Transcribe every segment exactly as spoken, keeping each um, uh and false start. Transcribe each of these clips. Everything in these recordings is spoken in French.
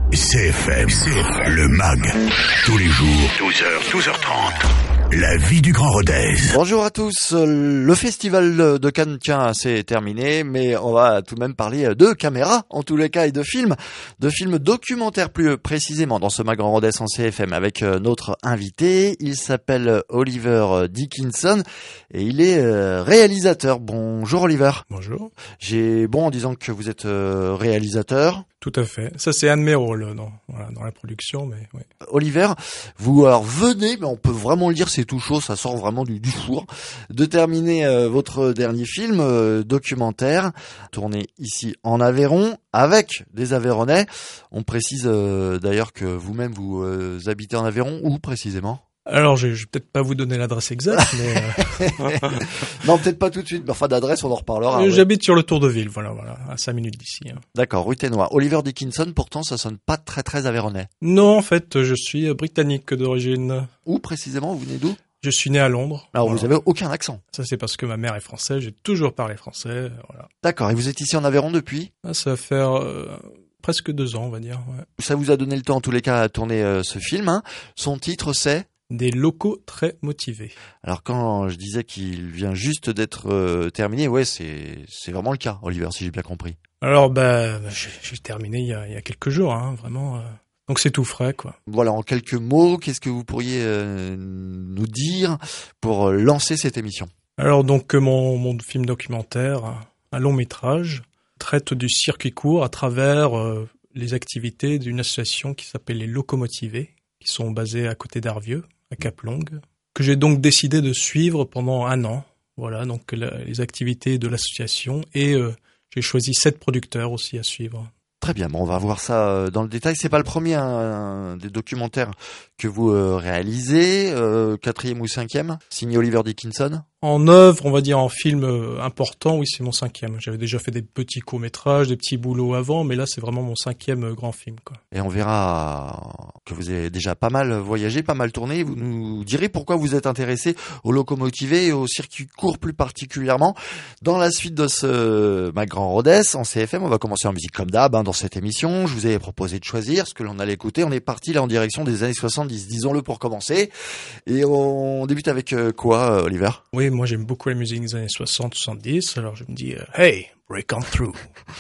C F M, C F M, le M A G, tous les jours, douze heures, douze heures trente. La vie du Grand Rodez. Bonjour à tous. Le festival de Cannes, tiens, c'est terminé, mais on va tout de même parler de caméras, en tous les cas, et de films, de films documentaires plus précisément dans ce M A G Grand Rodez en C F M avec notre invité. Il s'appelle Oliver Dickinson et il est réalisateur. Bonjour Oliver. Bonjour. J'ai bon en disant que vous êtes réalisateur. Tout à fait. Ça, c'est un de mes rôles dans, voilà, dans la production, mais oui. Oliver, vous alors, venez, mais on peut vraiment le dire, c'est tout chaud, ça sort vraiment du, du four, de terminer euh, votre dernier film euh, documentaire, tourné ici en Aveyron, avec des Aveyronnais. On précise euh, d'ailleurs que vous-même, vous euh, habitez en Aveyron, où précisément ? Alors, je, je vais peut-être pas vous donner l'adresse exacte, mais... Euh... non, peut-être pas tout de suite, mais enfin d'adresse, on en reparlera. Euh, J'habite ouais. sur le Tour de Ville, voilà, voilà, à cinq minutes d'ici. Hein. D'accord, rue Ténois. Oliver Dickinson, pourtant, ça sonne pas très très aveyronnais. Non, en fait, je suis britannique d'origine. Où précisément, vous venez d'où ? Je suis né à Londres. Alors, voilà. Vous avez aucun accent. Ça, c'est parce que ma mère est française, j'ai toujours parlé français, voilà. D'accord, et vous êtes ici en Aveyron depuis ? Ah, ça va faire... Euh... presque deux ans, on va dire. Ouais. Ça vous a donné le temps, en tous les cas, à tourner euh, ce film. Hein. Son titre, c'est ? Des locaux très motivés. Alors quand je disais qu'il vient juste d'être euh, terminé, ouais, c'est c'est vraiment le cas, Oliver, si j'ai bien compris. Alors bah, j'ai, j'ai terminé il y a, il y a quelques jours, hein, vraiment. Euh... Donc c'est tout frais, quoi. Voilà, en quelques mots, qu'est-ce que vous pourriez euh, nous dire pour lancer cette émission ? Alors donc mon mon film documentaire, un long métrage, traite du circuit court à travers euh, les activités d'une association qui s'appelle les Locomotivés, qui sont basées à côté d'Arvieux, à Cap-Longue, que j'ai donc décidé de suivre pendant un an. Voilà, donc la, les activités de l'association et euh, j'ai choisi sept producteurs aussi à suivre. Très bien, bon, on va voir ça dans le détail. C'est pas le premier hein, des documentaires que vous euh, réalisez, euh, quatrième ou cinquième, signé Oliver Dickinson. En œuvre, on va dire en film euh, important, oui, c'est mon cinquième. J'avais déjà fait des petits courts-métrages, des petits boulots avant, mais là, c'est vraiment mon cinquième euh, grand film, quoi. Et on verra que vous avez déjà pas mal voyagé, pas mal tourné. Vous nous direz pourquoi vous êtes intéressé aux locomotivés et au circuit court plus particulièrement. Dans la suite de ce M A G Grand Rodez en C F M, on va commencer en musique comme d'hab hein, dans cette émission. Je vous ai proposé de choisir ce que l'on allait écouter. On est parti là en direction des années soixante-dix, disons-le pour commencer. Et on débute avec euh, quoi, Oliver ? Oui, moi j'aime beaucoup la musique des années soixante soixante-dix, alors je me dis, euh, hey, break on through.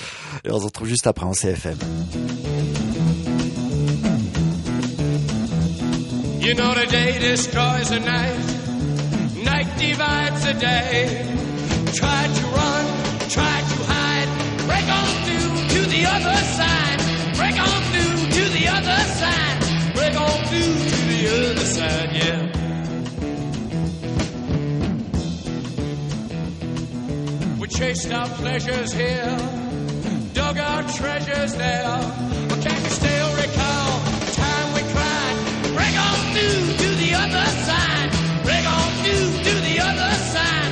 Et on se retrouve juste après en C F M. You know the day destroys the night, night divides the day. Try to run, try to hide, break on through to the other side, break on through to the other side, break on through to the other side, yeah. Chased our pleasures here, dug our treasures there. But can you still recall the time we cried? Break on through to the other side. Break on through to the other side.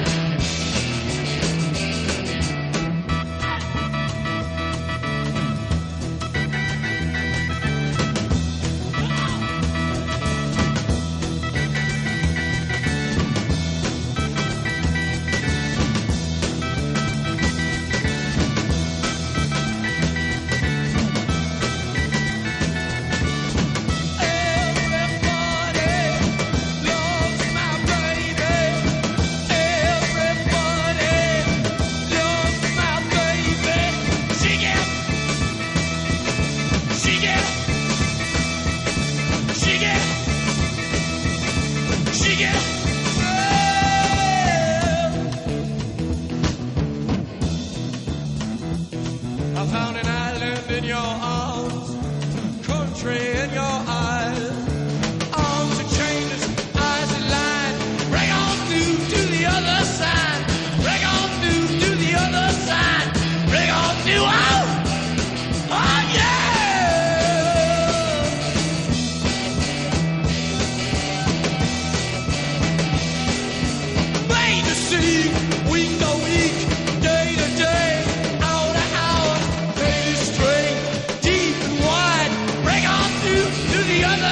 The other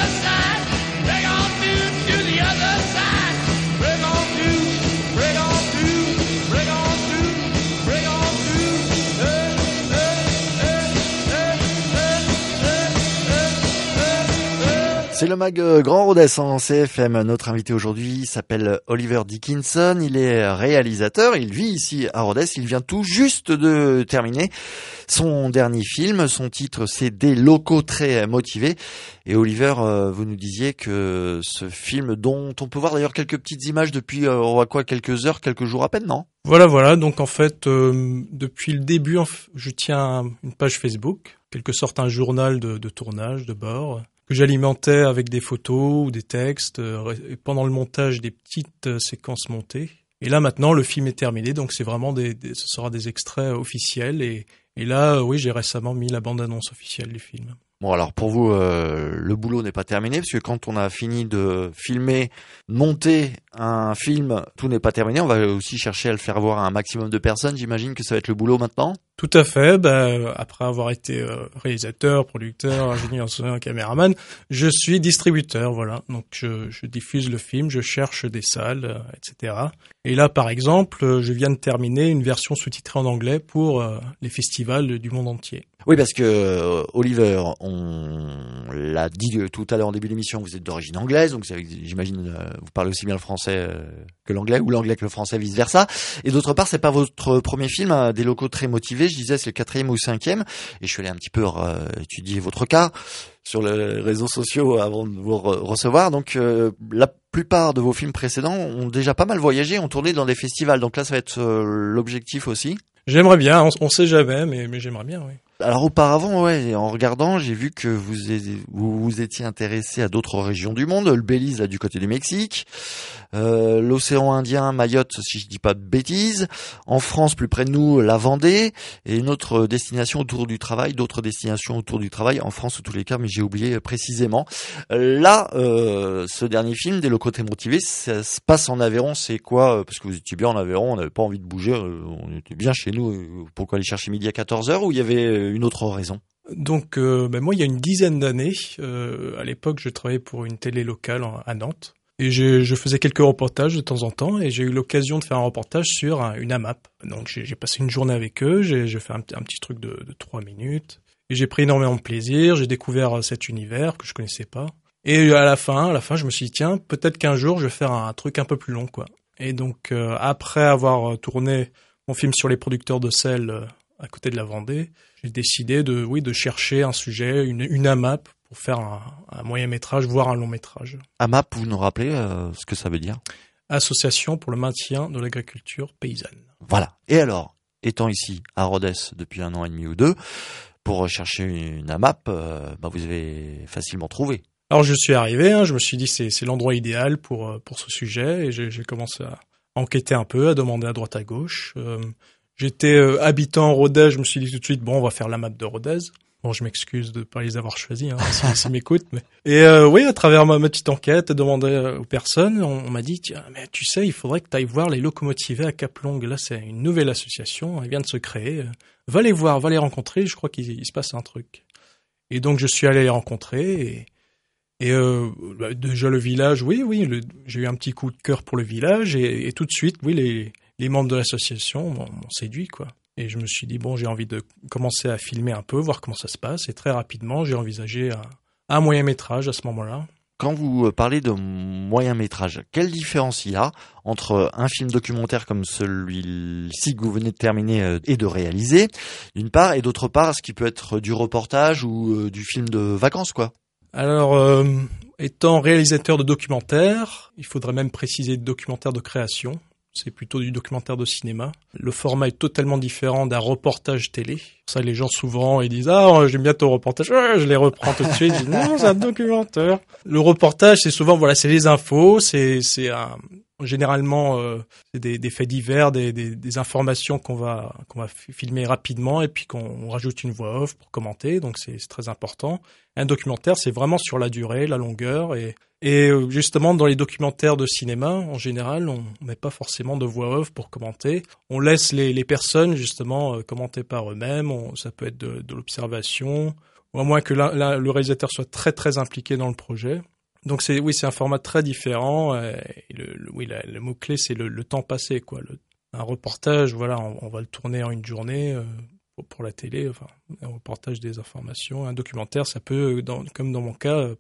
C'est le mag Grand Rodez en C F M. Notre invité aujourd'hui s'appelle Oliver Dickinson. Il est réalisateur. Il vit ici à Rodez. Il vient tout juste de terminer son dernier film. Son titre, c'est Des locaux très motivés. Et Oliver, vous nous disiez que ce film, dont on peut voir d'ailleurs quelques petites images depuis, euh, on voit quoi, quelques heures, quelques jours à peine, non? Voilà, voilà. Donc en fait, euh, depuis le début, je tiens une page Facebook, quelque sorte un journal de, de tournage, de bord, que j'alimentais avec des photos ou des textes, euh, et pendant le montage des petites euh, séquences montées. Et là maintenant, le film est terminé, donc c'est vraiment des, des ce sera des extraits officiels. Et, et là, euh, oui, j'ai récemment mis la bande-annonce officielle du film. Bon, alors pour vous, euh, le boulot n'est pas terminé, parce que quand on a fini de filmer, monter un film, tout n'est pas terminé. On va aussi chercher à le faire voir à un maximum de personnes. J'imagine que ça va être le boulot maintenant. Tout à fait. Bah, après avoir été euh, réalisateur, producteur, ingénieur son, caméraman, je suis distributeur. Voilà. Donc je, je diffuse le film, je cherche des salles, euh, et cetera. Et là, par exemple, je viens de terminer une version sous-titrée en anglais pour euh, les festivals du monde entier. Oui, parce que euh, Oliver, on l'a dit tout à l'heure en début d'émission, vous êtes d'origine anglaise, donc j'imagine euh, vous parlez aussi bien le français euh, que l'anglais, ou l'anglais que le français, vice versa. Et d'autre part, c'est pas votre premier film, hein, Des locaux très motivés. Je disais, c'est le quatrième ou cinquième. Et je suis allé un petit peu euh, étudier votre cas sur les réseaux sociaux avant de vous re- recevoir. Donc euh, la plupart de vos films précédents ont déjà pas mal voyagé, ont tourné dans des festivals. Donc là, ça va être euh, l'objectif aussi. J'aimerais bien, on, on sait jamais, mais, mais j'aimerais bien, oui. Alors auparavant, ouais, en regardant, j'ai vu que vous êtes, vous, vous étiez intéressé à d'autres régions du monde, le Belize là du côté du Mexique, euh, l'océan Indien, Mayotte, si je dis pas de bêtises, en France plus près de nous, la Vendée, et une autre destination autour du travail, d'autres destinations autour du travail en France en tous les cas, mais j'ai oublié précisément. Là, euh, ce dernier film, Des locaux très motivés, ça se passe en Aveyron. C'est quoi? Parce que vous étiez bien en Aveyron, on n'avait pas envie de bouger, on était bien chez nous. Pourquoi aller chercher midi à quatorze heures, ou il y avait une autre raison? Donc, euh, ben moi, il y a une dizaine d'années, euh, à l'époque, je travaillais pour une télé locale à Nantes. Et je, je faisais quelques reportages de temps en temps, et j'ai eu l'occasion de faire un reportage sur un, une AMAP. Donc j'ai, j'ai passé une journée avec eux, j'ai, j'ai fait un, un petit truc de, de trois minutes, et j'ai pris énormément de plaisir, j'ai découvert cet univers que je connaissais pas. Et à la fin, à la fin, je me suis dit, tiens, peut-être qu'un jour, je vais faire un, un truc un peu plus long, quoi. Et donc, euh, après avoir tourné mon film sur les producteurs de sel euh, à côté de la Vendée, j'ai décidé de, oui, de chercher un sujet, une, une AMAP, pour faire un, un moyen métrage, voire un long métrage. AMAP, vous nous rappelez euh, ce que ça veut dire? Association pour le maintien de l'agriculture paysanne. Voilà. Et alors, étant ici à Rodez depuis un an et demi ou deux, pour rechercher une AMAP, euh, bah vous avez facilement trouvé. Alors je suis arrivé, hein, je me suis dit c'est c'est l'endroit idéal pour pour ce sujet, et j'ai, j'ai commencé à enquêter un peu, à demander à droite à gauche. Euh, j'étais euh, habitant Rodez, je me suis dit tout de suite bon, on va faire l'AMAP de Rodez. Bon, je m'excuse de pas les avoir choisis, hein, s'ils si m'écoutent. Mais... Et euh, oui, à travers ma, ma petite enquête, demander aux personnes, on, on m'a dit tiens, mais tu sais, il faudrait que tu ailles voir les locomotivés à Cap-Longue. Là, c'est une nouvelle association, elle vient de se créer. Va les voir, va les rencontrer. Je crois qu'il il se passe un truc. Et donc je suis allé les rencontrer. Et, et euh, bah, déjà le village, oui, oui, le, j'ai eu un petit coup de cœur pour le village, et, et tout de suite, oui, les, les membres de l'association m'ont, m'ont séduit, quoi. Et je me suis dit, bon, j'ai envie de commencer à filmer un peu, voir comment ça se passe. Et très rapidement, j'ai envisagé un, un moyen-métrage à ce moment-là. Quand vous parlez de moyen-métrage, quelle différence il y a entre un film documentaire comme celui-ci que vous venez de terminer et de réaliser, d'une part, et d'autre part, ce qui peut être du reportage ou du film de vacances, quoi? Alors, euh, étant réalisateur de documentaire, il faudrait même préciser de documentaire de création. C'est plutôt du documentaire de cinéma. Le format est totalement différent d'un reportage télé. Ça, les gens souvent, ils disent « Ah, j'aime bien ton reportage. Ouais, » Je les reprends tout de suite. Je dis « Non, c'est un documentaire. » Le reportage, c'est souvent, voilà, c'est les infos, c'est, c'est un, généralement, euh, c'est des, des faits divers, des, des, des informations qu'on va, qu'on va filmer rapidement, et puis qu'on on rajoute une voix off pour commenter. Donc, c'est, c'est très important. Un documentaire, c'est vraiment sur la durée, la longueur, et Et justement, dans les documentaires de cinéma, en général, on met pas forcément de voix off pour commenter. On laisse les, les personnes, justement, euh, commenter par eux-mêmes. On, ça peut être de, de l'observation, ou à moins que la, la, le réalisateur soit très, très impliqué dans le projet. Donc, c'est, oui, c'est un format très différent. Et le, le, oui, la, le mot-clé, c'est le, le temps passé, quoi. Le, un reportage, voilà, on, on va le tourner en une journée, euh, pour, pour la télé, enfin, un reportage des informations. Un documentaire, ça peut, dans, comme dans mon cas,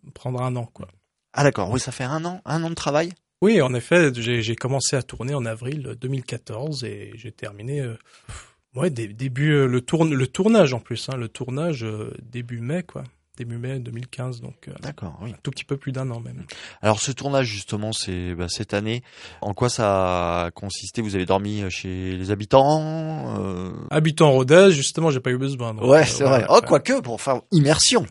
prendre un an, quoi. Ah d'accord, oui, ça fait un an, un an de travail. Oui, en effet, j'ai, j'ai commencé à tourner en avril deux mille quatorze et j'ai terminé, euh, ouais, dé, début euh, le tourne, le tournage en plus, hein, le tournage euh, début mai, quoi, début mai deux mille quinze, donc euh, D'accord, oui. un tout petit peu plus d'un an même. Alors ce tournage justement, c'est bah, cette année. En quoi ça a consisté? Vous avez dormi chez les habitants euh... Habitant Rodez, justement, j'ai pas eu besoin. Donc, ouais, euh, c'est voilà, vrai. Oh, quoique pour faire immersion.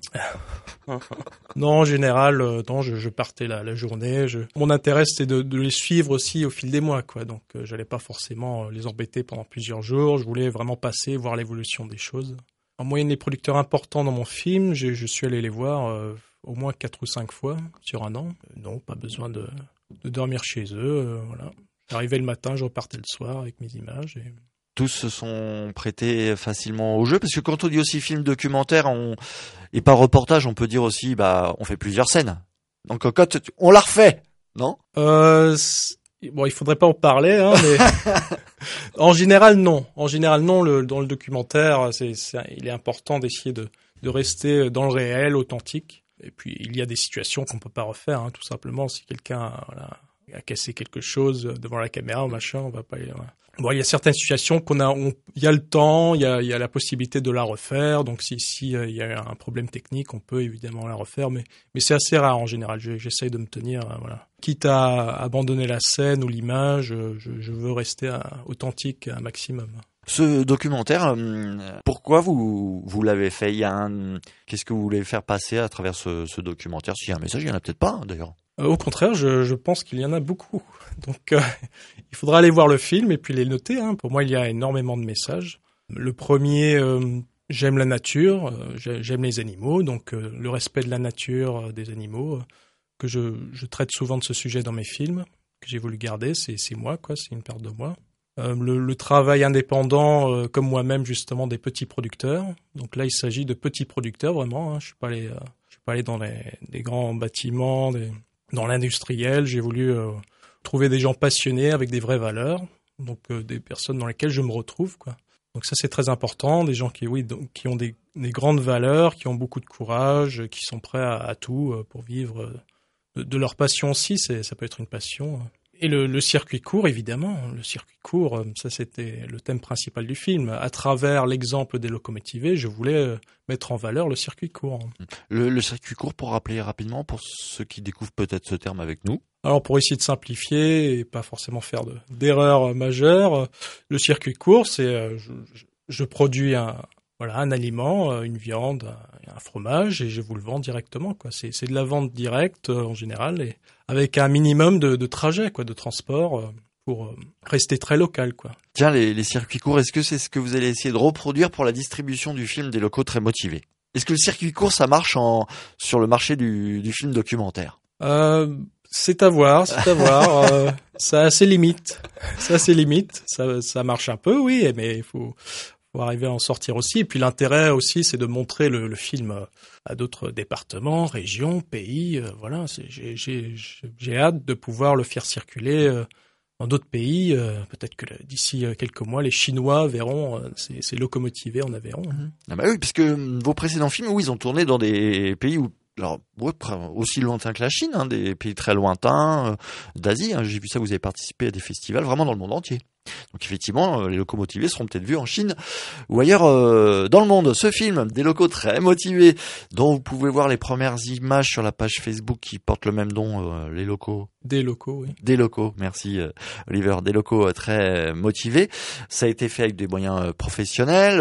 Non, en général, euh, non, je, je partais la, la journée. Je... Mon intérêt, c'était de, de les suivre aussi au fil des mois, quoi. Donc, euh, j'allais pas forcément les embêter pendant plusieurs jours. Je voulais vraiment passer, voir l'évolution des choses. En moyenne, les producteurs importants dans mon film, je, je suis allé les voir euh, au moins quatre ou cinq fois sur un an. Euh, non, pas besoin de, de dormir chez eux. Euh, voilà. J'arrivais le matin, je repartais le soir avec mes images. Et... Tous se sont prêtés facilement au jeu, parce que quand on dit aussi film documentaire, on et pas reportage, on peut dire aussi, bah, on fait plusieurs scènes. Donc quand on la refait, non? Euh, bon, il faudrait pas en parler, hein, mais en général non. En général non. Le, dans le documentaire, c'est, c'est, il est important d'essayer de, de rester dans le réel, authentique. Et puis il y a des situations qu'on peut pas refaire, hein, tout simplement. Si quelqu'un voilà, a cassé quelque chose devant la caméra ou machin, on va pas. Voilà. Bon, il y a certaines situations qu'on a, on, il y a le temps, il y a, il y a la possibilité de la refaire. Donc, si, si euh, il y a un problème technique, on peut évidemment la refaire, mais, mais c'est assez rare en général. Je, j'essaye de me tenir, euh, voilà. Quitte à abandonner la scène ou l'image, je, je veux rester à, authentique un maximum. Ce documentaire, pourquoi vous vous l'avez fait? Il y a un, qu'est-ce que vous voulez faire passer à travers ce, ce documentaire? S'il y a un message, il y en a peut-être pas, hein, d'ailleurs. Euh, au contraire, je, je pense qu'il y en a beaucoup. Donc, euh, il faudra aller voir le film et puis les noter. Hein. Pour moi, il y a énormément de messages. Le premier, euh, j'aime la nature, euh, j'aime les animaux, donc euh, le respect de la nature, euh, des animaux, euh, que je, je traite souvent de ce sujet dans mes films, que j'ai voulu garder. C'est, c'est moi, quoi. C'est une part de moi. Euh, le, le travail indépendant, euh, comme moi-même, justement, des petits producteurs. Donc là, il s'agit de petits producteurs, vraiment. Hein. Je suis pas allé, euh, je suis pas allé dans les, des grands bâtiments, des... Dans l'industriel, j'ai voulu euh, trouver des gens passionnés avec des vraies valeurs, donc euh, des personnes dans lesquelles je me retrouve, quoi. Donc ça, c'est très important, des gens qui, oui, donc, qui ont des, des grandes valeurs, qui ont beaucoup de courage, qui sont prêts à, à tout euh, pour vivre euh, de, de leur passion aussi. C'est, ça peut être une passion. Et le, le circuit court, évidemment, le circuit court, euh, ça c'était le thème principal du film. À travers l'exemple des locomotivés, je voulais euh, mettre en valeur le circuit court. Le, le circuit court, pour rappeler rapidement, pour ceux qui découvrent peut-être ce terme avec nous. Alors pour essayer de simplifier et pas forcément faire de, d'erreurs majeures, le circuit court, c'est euh, je, je, je produis un voilà un aliment, une viande, un, un fromage et je vous le vends directement, quoi. C'est, c'est de la vente directe euh, en général et avec un minimum de, de trajet, quoi, de transport euh, pour euh, rester très local, quoi. Tiens, les, les circuits courts, est-ce que c'est ce que vous allez essayer de reproduire pour la distribution du film Des locaux très motivés? Est-ce que le circuit court, ça marche en sur le marché du, du film documentaire? Euh, c'est à voir, c'est à voir. euh, ça a ses limites. Ça a ses limites. Ça, ça marche un peu, oui, mais il faut, faut arriver à en sortir aussi. Et puis l'intérêt aussi, c'est de montrer le, le film à d'autres départements, régions, pays. Euh, voilà, c'est, j'ai, j'ai, j'ai hâte de pouvoir le faire circuler euh, dans d'autres pays. Euh, peut-être que d'ici quelques mois, les Chinois verront euh, ces, ces locomotivés en Aveyron. Hein. Ah bah oui, puisque vos précédents films, oui, ils ont tourné dans des pays où alors ouais, aussi lointain que la Chine, hein, des pays très lointains euh, d'Asie. Hein, j'ai vu ça, vous avez participé à des festivals vraiment dans le monde entier. Donc effectivement, euh, les locaux motivés seront peut-être vus en Chine ou ailleurs euh, dans le monde. Ce film, Des locaux très motivés, dont vous pouvez voir les premières images sur la page Facebook qui porte le même nom, euh, les locaux. Des locaux, oui. Des locaux, merci euh, Oliver. Des locaux euh, très motivés. Ça a été fait avec des moyens euh, professionnels.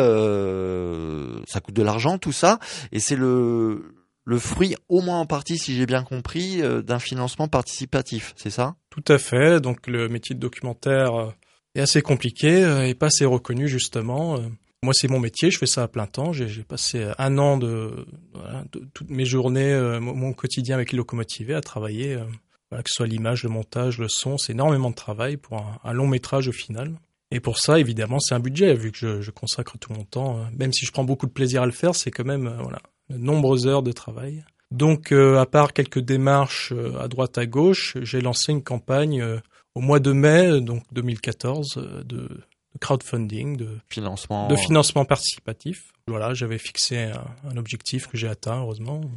Euh, ça coûte de l'argent, tout ça, et c'est le le fruit, au moins en partie, si j'ai bien compris, euh, d'un financement participatif, c'est ça? Tout à fait. Donc le métier de documentaire euh, est assez compliqué euh, et pas assez reconnu justement. Euh, moi, c'est mon métier, je fais ça à plein temps. J'ai, j'ai passé un an de, voilà, de toutes mes journées, euh, mon, mon quotidien avec les locomotivés à travailler. Euh, voilà, que ce soit l'image, le montage, le son, c'est énormément de travail pour un, un long métrage au final. Et pour ça, évidemment, c'est un budget, vu que je, je consacre tout mon temps. Euh, même si je prends beaucoup de plaisir à le faire, c'est quand même, euh, voilà, de nombreuses heures de travail. Donc, euh, à part quelques démarches euh, à droite à gauche, j'ai lancé une campagne euh, au mois de mai, donc deux mille quatorze, euh, de, de crowdfunding, de financement, de financement participatif. Voilà, j'avais fixé un, un objectif que j'ai atteint, heureusement.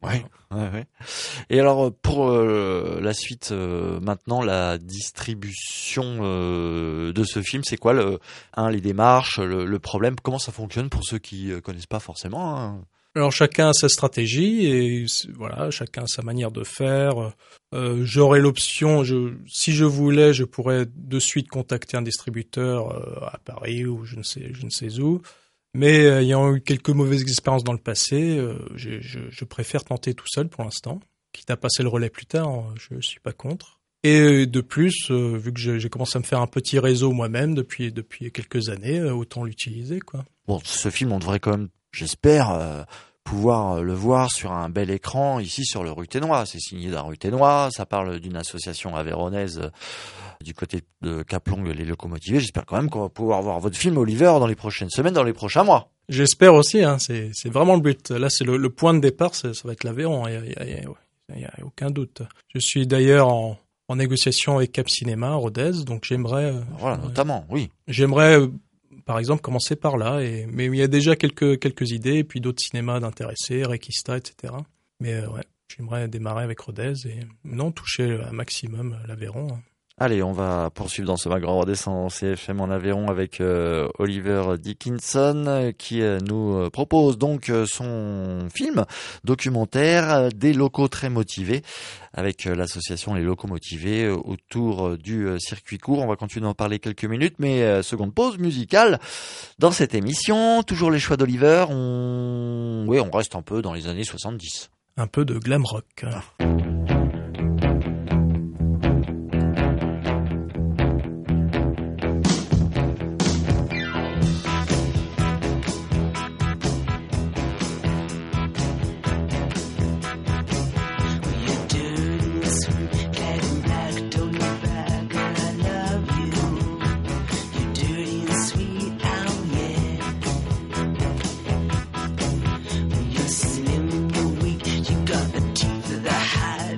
Ouais, ouais, ouais. Et alors pour euh, la suite, euh, maintenant la distribution euh, de ce film, c'est quoi le, hein, les démarches, le, le problème, comment ça fonctionne pour ceux qui euh, connaissent pas forcément hein. Alors chacun a sa stratégie et voilà, chacun a sa manière de faire. Euh, j'aurais l'option, je, si je voulais, je pourrais de suite contacter un distributeur euh, à Paris ou je ne sais, je ne sais où. Mais euh, ayant eu quelques mauvaises expériences dans le passé, euh, je, je, je préfère tenter tout seul pour l'instant. Quitte à passer le relais plus tard, je suis pas contre. Et de plus, euh, vu que j'ai, j'ai commencé à me faire un petit réseau moi-même depuis depuis quelques années, euh, autant l'utiliser, quoi. Bon, ce film, on devrait quand même, j'espère, euh, pouvoir le voir sur un bel écran ici sur le Ruténois. C'est signé d'un Ruténois, ça parle d'une association aveyronnaise euh, du côté de Caplong, les Locomotivés. J'espère quand même qu'on va pouvoir voir votre film, Oliver, dans les prochaines semaines, dans les prochains mois. J'espère aussi, hein, c'est, c'est vraiment le but. Là, c'est le, le point de départ, c'est, ça va être l'Aveyron, il n'y a, y a, y a, y a aucun doute. Je suis d'ailleurs en, en négociation avec Cap Cinéma, à Rodez, donc j'aimerais... Voilà, euh, notamment, oui. J'aimerais, euh, par exemple, commencer par là, et, mais il y a déjà quelques, quelques idées, et puis d'autres cinémas d'intéressés, Requista, et cetera. Mais euh, ouais, j'aimerais démarrer avec Rodez et non, toucher un maximum l'Aveyron. Hein. Allez, on va poursuivre dans ce Grand Rodez en C F M en Aveyron avec euh, Oliver Dickinson euh, qui euh, nous euh, propose donc euh, son film documentaire euh, Des locaux très motivés avec euh, l'association Les Locomotivés euh, autour euh, du euh, circuit court. On va continuer d'en parler quelques minutes, mais euh, seconde pause musicale dans cette émission. Toujours les choix d'Oliver. On... Oui, on reste un peu dans les années soixante-dix. Un peu de glam rock. Ah. Slim, you're weak, you got the teeth of the hide.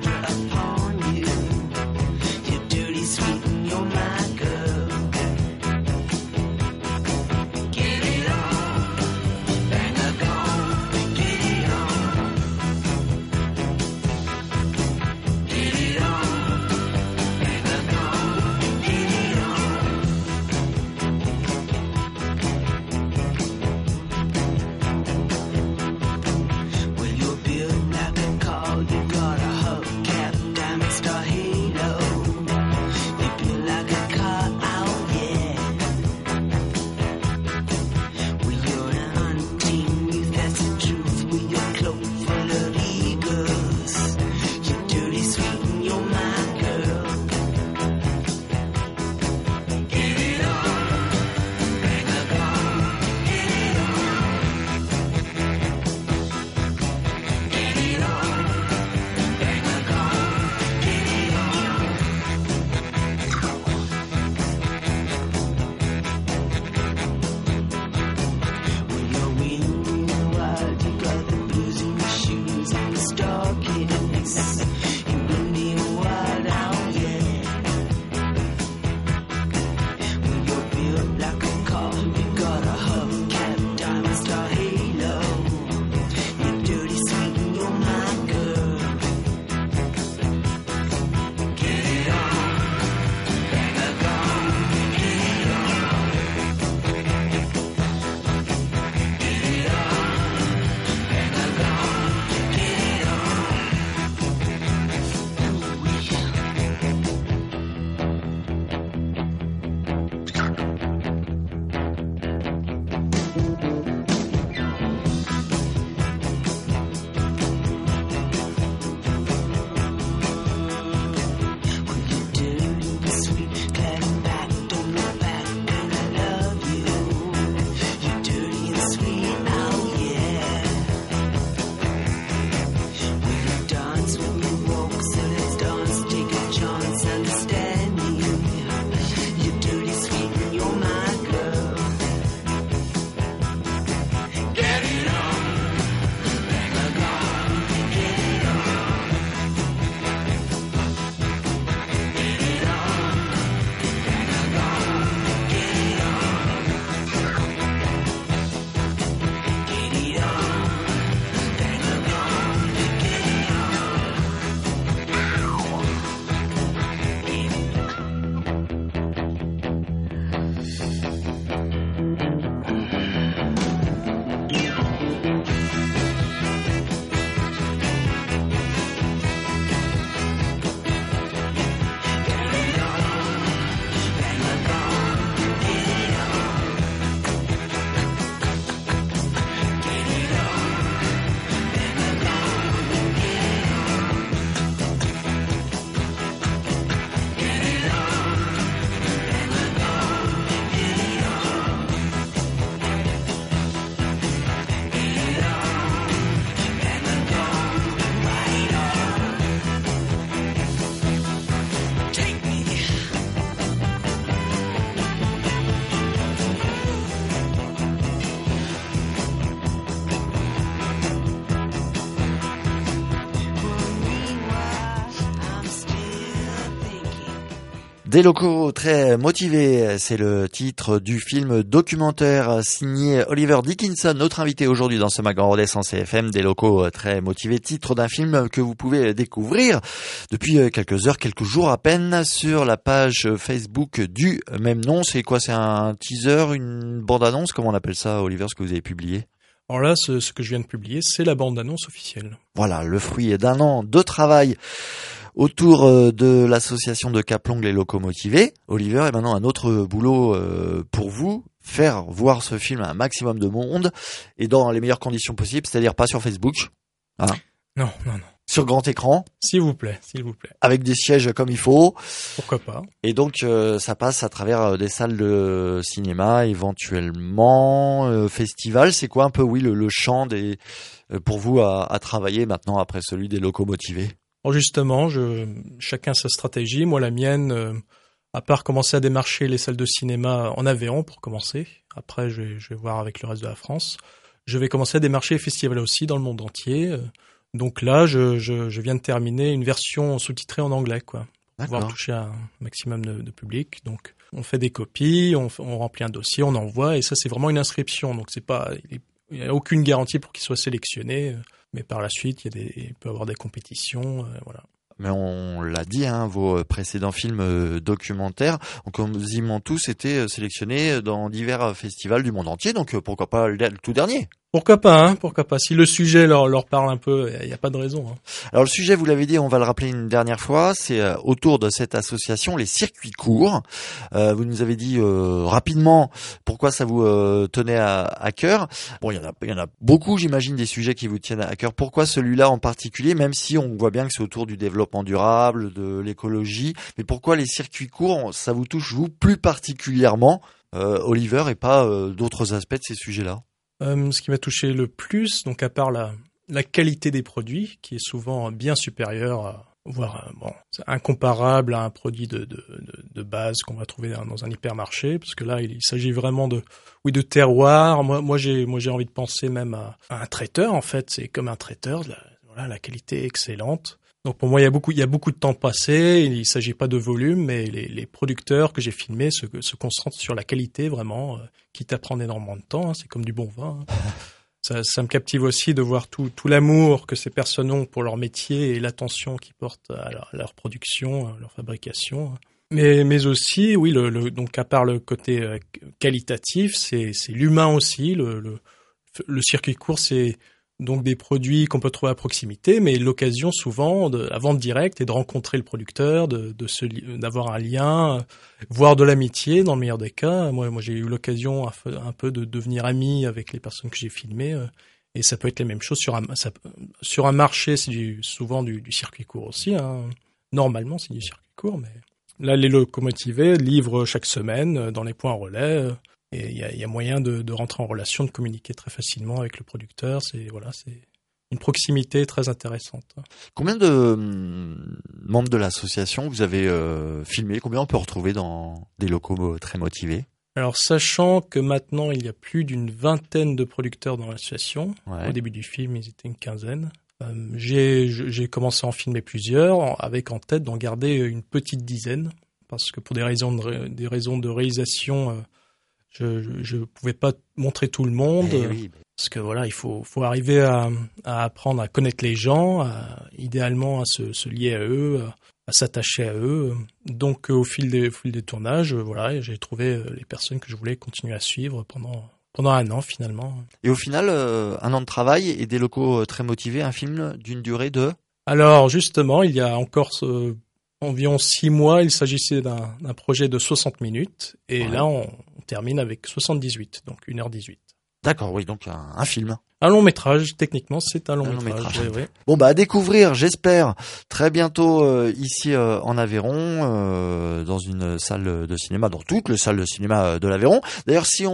Des locaux très motivés, c'est le titre du film documentaire signé Oliver Dickinson, notre invité aujourd'hui dans ce Magazine Rodez en C F M. Des locaux très motivés, titre d'un film que vous pouvez découvrir depuis quelques heures, quelques jours à peine sur la page Facebook du même nom. C'est quoi, c'est un teaser, une bande-annonce, comment on appelle ça, Oliver, ce que vous avez publié? Alors là, ce, ce que je viens de publier, c'est la bande-annonce officielle. Voilà, le fruit d'un an de travail autour de l'association de Cap-Longue, les locaux motivés. Oliver, est maintenant un autre boulot pour vous, faire voir ce film à un maximum de monde et dans les meilleures conditions possibles, c'est-à-dire pas sur Facebook, hein, Non, non, non. sur grand écran, S'il vous plaît, s'il vous plaît. avec des sièges comme il faut. Pourquoi pas? Et donc euh, ça passe à travers des salles de cinéma, éventuellement euh, festival. C'est quoi un peu, oui, le, le champ des euh, pour vous à, à travailler maintenant après celui des locaux motivés? Alors justement, je, chacun sa stratégie. Moi, la mienne, euh, à part commencer à démarcher les salles de cinéma en Aveyron pour commencer. Après, je vais, je vais voir avec le reste de la France. Je vais commencer à démarcher les festivals aussi dans le monde entier. Donc là, je, je, je viens de terminer une version sous-titrée en anglais, quoi, pour pouvoir toucher un maximum de, de public. Donc, on fait des copies, on, on remplit un dossier, on envoie, et ça, c'est vraiment une inscription. Donc, c'est pas, il n'y a aucune garantie pour qu'il soit sélectionné. Mais par la suite, il, y a des, il peut y avoir des compétitions, euh, voilà. Mais on l'a dit, hein, vos précédents films euh, documentaires ont quasiment tous été sélectionnés dans divers festivals du monde entier, donc euh, pourquoi pas le, le tout dernier? Pourquoi pas, hein, pourquoi pas. Si le sujet leur, leur parle un peu, il n'y a, a pas de raison. Hein. Alors le sujet, vous l'avez dit, on va le rappeler une dernière fois, c'est euh, autour de cette association, les circuits courts. Euh, vous nous avez dit euh, rapidement pourquoi ça vous euh, tenait à, à cœur. Bon, il y en a, il y en a beaucoup, j'imagine, des sujets qui vous tiennent à cœur. Pourquoi celui-là en particulier, même si on voit bien que c'est autour du développement durable, de l'écologie, mais pourquoi les circuits courts, ça vous touche vous plus particulièrement, euh, Oliver, et pas euh, d'autres aspects de ces sujets-là? Euh, ce qui m'a touché le plus, donc à part la, la qualité des produits, qui est souvent bien supérieure, à, voire bon, c'est incomparable à un produit de, de, de, de base qu'on va trouver dans un hypermarché, parce que là, il, il s'agit vraiment de, oui, de terroir. Moi, moi, j'ai, moi, j'ai envie de penser même à, à un traiteur. En fait, c'est comme un traiteur. La, voilà, la qualité est excellente. Donc pour moi, il y a beaucoup, il y a beaucoup de temps passé. Il s'agit pas de volume, mais les, les producteurs que j'ai filmés se, se concentrent sur la qualité vraiment, euh, quitte à prendre énormément de temps. Hein, c'est comme du bon vin. Hein. Ça, ça me captive aussi de voir tout, tout l'amour que ces personnes ont pour leur métier et l'attention qu'ils portent à leur, à leur production, à leur fabrication. Mais, mais aussi, oui, le, le, donc à part le côté euh, qualitatif, c'est, c'est l'humain aussi. Le, le, le circuit court, c'est donc des produits qu'on peut trouver à proximité, mais l'occasion souvent de la vente directe et de rencontrer le producteur, de, de se, d'avoir un lien, voire de l'amitié dans le meilleur des cas. Moi, moi j'ai eu l'occasion un peu de devenir ami avec les personnes que j'ai filmées, et ça peut être les mêmes choses sur un ça, sur un marché. C'est du, souvent du, du circuit court aussi. Hein. Normalement, c'est du circuit court, mais là, les locaux motivés livrent chaque semaine dans les points relais. Et il y a, y a moyen de, de rentrer en relation, de communiquer très facilement avec le producteur. C'est voilà, c'est une proximité très intéressante. Combien de hum, membres de l'association vous avez euh, filmé? Combien on peut retrouver dans des locaux très motivés? Alors, sachant que maintenant il y a plus d'une vingtaine de producteurs dans l'association, ouais. Au début du film ils étaient une quinzaine. Euh, j'ai, j'ai commencé à en filmer plusieurs, avec en tête d'en garder une petite dizaine, parce que pour des raisons de, des raisons de réalisation. Euh, Je, je, je pouvais pas montrer tout le monde, eh oui. parce que voilà, il faut, faut arriver à, à apprendre à connaître les gens, à, idéalement à se, se lier à eux, à, à s'attacher à eux. Donc au fil des, au fil des tournages, voilà, j'ai trouvé les personnes que je voulais continuer à suivre pendant pendant un an finalement. Et au final, euh, un an de travail et des locaux très motivés, un film d'une durée de. Alors justement, il y a encore ce, environ six mois, il s'agissait d'un, d'un projet de soixante minutes, et ouais. Là on termine avec soixante-dix-huit, donc une heure dix-huit. D'accord, oui, donc un, un film. Un long métrage, techniquement, c'est un long, un métrage. long métrage. Oui, oui. Bon, bah à découvrir, j'espère, très bientôt euh, ici euh, en Aveyron, euh, dans une salle de cinéma, dans toutes les salles de cinéma de l'Aveyron. D'ailleurs, si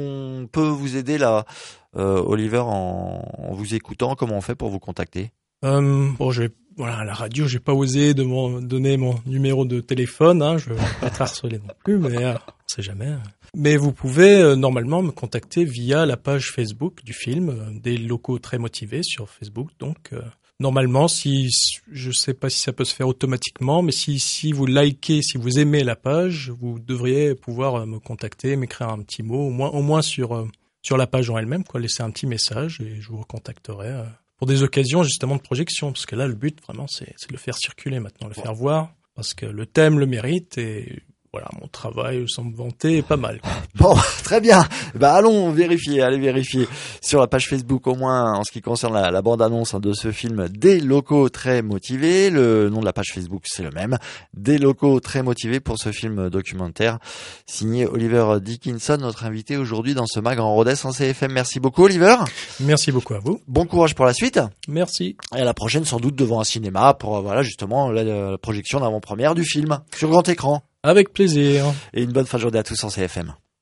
on peut vous aider là, euh, Oliver, en, en vous écoutant, comment on fait pour vous contacter? euh, Bon, je vais... Voilà, à la radio, j'ai pas osé de m'en donner mon numéro de téléphone, hein, je vais pas être harcelé non plus, mais euh, on sait jamais. Mais vous pouvez euh, normalement me contacter via la page Facebook du film, euh, des locaux très motivés sur Facebook, donc euh, Normalement, si je sais pas si ça peut se faire automatiquement, mais si si vous likez, si vous aimez la page, vous devriez pouvoir me contacter, m'écrire un petit mot, au moins au moins sur sur la page en elle-même, quoi, laisser un petit message et je vous recontacterai pour des occasions justement de projection, parce que là le but vraiment c'est c'est de le faire circuler maintenant, le faire voir, parce que le thème le mérite et voilà, mon travail, sans me vanter, est pas mal, quoi. Bon, très bien. Bah, allons vérifier, allez vérifier sur la page Facebook, au moins en ce qui concerne la, la bande-annonce hein, de ce film, Des locaux très motivés. Le nom de la page Facebook, c'est le même. Des locaux très motivés pour ce film documentaire signé Oliver Dickinson, notre invité aujourd'hui dans ce mag en Rodez en C F M. Merci beaucoup, Oliver. Merci beaucoup à vous. Bon courage pour la suite. Merci. Et à la prochaine, sans doute devant un cinéma pour, voilà, justement, la, la projection d'avant-première du film sur grand écran. Avec plaisir. Et une bonne fin de journée à tous en C F M.